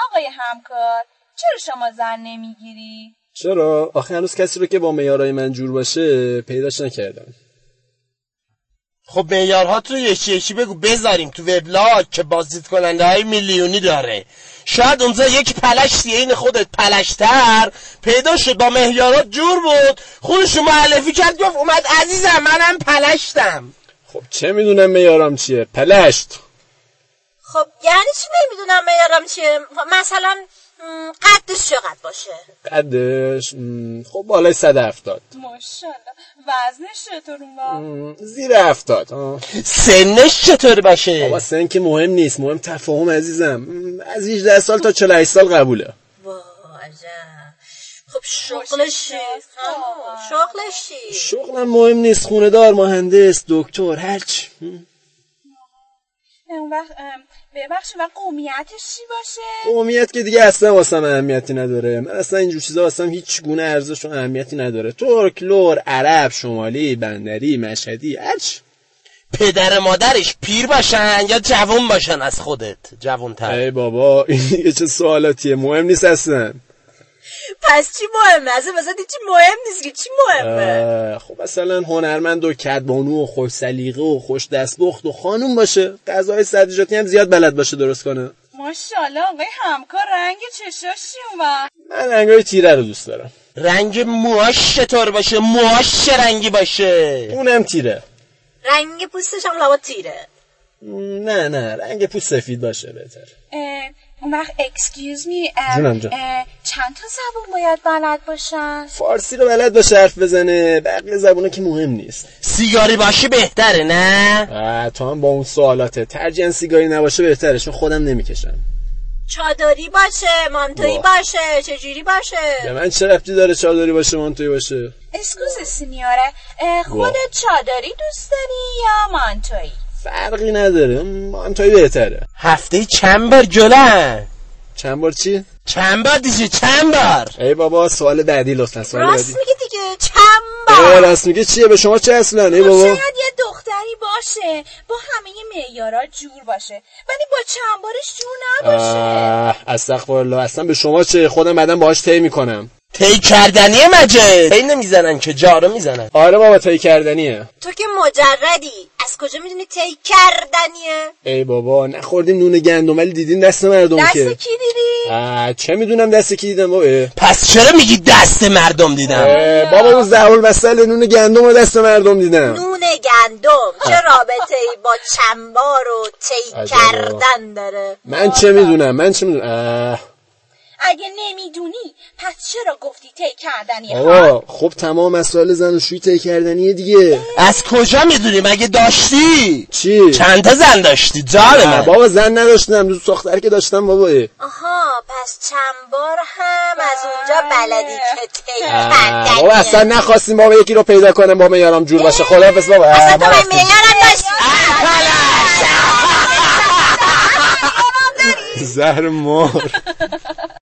آقای همکار، چرا شما زن نمیگیری؟ چرا؟ آخه هنوز کسی رو که با معیارهای من جور باشه پیداش نکردم. خب معیارهات رو یکی یکی بگو بذاریم تو وبلاگ که بازدید کننده های میلیونی داره. شاید اونجا یک پلشت این خودت پلشتر پیدا شد با معیارات جور بود، خودشو معرفی کرد گفت اومد عزیزم منم پلشتم. خب چه میدونم معیارم چیه؟ پلشت. خب یعنی چی نمیدونم معیارم چیه؟ مثلا قدش چقدر باشه؟ قدش خب بالای 170. ماشاءالله. وزنش چطور اون وقت؟ زیر 70. سنش چطور باشه؟ بابا سن که مهم نیست، مهم تفاهم عزیزم. از 18 سال تا 48 سال قبوله. واه عجب. خب شغلش چی؟ شغلم مهم نیست، خونه دار، مهندس، دکتر، هرچی. اون وقت ببخشید و قومیتش چی باشه؟ قومیت که دیگه اصلا واسم اهمیتی نداره. من اصلا اینجور چیزا واسم هیچ گونه ارزش و اهمیتی نداره. ترک، لور، عرب، شمالی، بندری، مشهدی، هرچی. پدر مادرش پیر باشن یا جوان باشن از خودت؟ جوان‌تر. ای بابا این چه سوالاتیه؟ مهم نیست اصلا. پس چی مهمه؟ اصلا چی مهم نیست که چی مهمه؟ خب مثلا هنرمند و کدبانو و خوش سلیقه و خوش دستبخت و خانوم باشه، غذای سبزیجاتی هم زیاد بلد باشه درست کنه. ماشاءالله. آقای همکار رنگ چشاش چی اون؟ من رنگای تیره رو دوست دارم. رنگ موهاش چطور باشه؟ موهاش چه رنگی باشه؟ اونم تیره. رنگ پوستش هم لابد تیره؟ نه رنگ پوست سفید باشه بهتر. اون وقت excuse me جونم چند تا زبون باید بلد باشن؟ فارسی رو بلد باشه حرف بزنه، بقیه زبونا که مهم نیست. سیگاری باشه بهتره نه؟ تو هم با اون سوالاته. ترجیحاً سیگاری نباشه بهتره، چون خودم نمیکشم. چادری باشه، مانتویی باشه، چجوری باشه؟ به من چه ربطی داره چادری باشه مانتویی باشه؟ اسکوز سینیوره، خودت چادری دوست داری یا مانتویی؟ فرقی نداره، مانتویی بهتره. هفته چند بار جلن؟ چند بار چی؟ چند بار دیگه چند بار؟ ای بابا سوال بعدی لطفا. سوال بعدی. راست میگه دیگه چند بار؟ راست میگه چیه؟ به شما چه اصلا؟ ای بابا شاید یه دختری باشه با همه معیارا جور باشه ولی با چند بارش جور نباشه. استغفرالله. اصلا به شما چه؟ خودم بعدم باهاش طی میکنم. طی کردنیه مجه؟ طی نمیزنن که جارو میزنن. آره بابا طی کردنیه. تو که مجردی از کجا میدونی طی کردنیه؟ ای بابا نخوردیم نون گندم ولی دیدین دست مردم دست که. کی دیدی؟ چه میدونم دست کی دیدم بابا. پس چرا میگی دست مردم دیدم؟ بابا اون زهول مسئله نون گندم و دست مردم دیدم. نون گندم چه رابطه ای با چنبار و طی کردن داره؟ من چه میدونم. اگه نمیدونی پس چرا گفتی طی کردنی؟ آقا خب تمام مسائل زن و شویی طی کردنیه دیگه. از کجا میدونی؟ مگه داشتی؟ چی؟ چند تا زن داشتی؟ جان من. بابا زن نداشتم، دوست دختر که داشتم بابا. آها پس چند بار هم از اونجا بلدی که طی کردنیه. بابا اصلا نخواستیم بابا یکی رو پیدا کنم با معیارم جور باشه. خداحافظ بابا. اصلا تو من معیارم داشتی. زهر مار.